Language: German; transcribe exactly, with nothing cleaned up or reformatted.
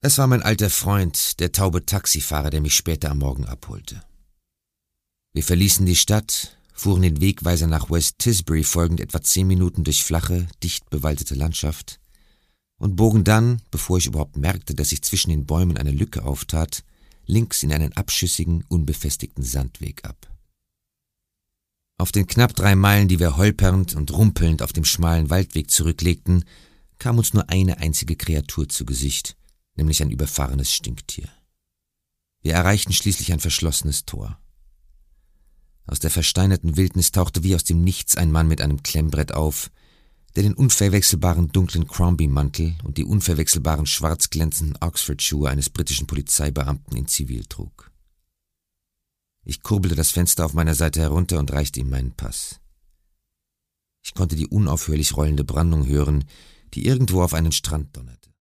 Es war mein alter Freund, der taube Taxifahrer, der mich später am Morgen abholte. Wir verließen die Stadt, fuhren den Wegweiser nach West Tisbury folgend etwa zehn Minuten durch flache, dicht bewaldete Landschaft und bogen dann, bevor ich überhaupt merkte, dass sich zwischen den Bäumen eine Lücke auftat, links in einen abschüssigen, unbefestigten Sandweg ab. Auf den knapp drei Meilen, die wir holpernd und rumpelnd auf dem schmalen Waldweg zurücklegten, kam uns nur eine einzige Kreatur zu Gesicht, nämlich ein überfahrenes Stinktier. Wir erreichten schließlich ein verschlossenes Tor. Aus der versteinerten Wildnis tauchte wie aus dem Nichts ein Mann mit einem Klemmbrett auf, der den unverwechselbaren dunklen Crombie-Mantel und die unverwechselbaren schwarz glänzenden Oxford-Schuhe eines britischen Polizeibeamten in Zivil trug. Ich kurbelte das Fenster auf meiner Seite herunter und reichte ihm meinen Pass. Ich konnte die unaufhörlich rollende Brandung hören, die irgendwo auf einen Strand donnerte.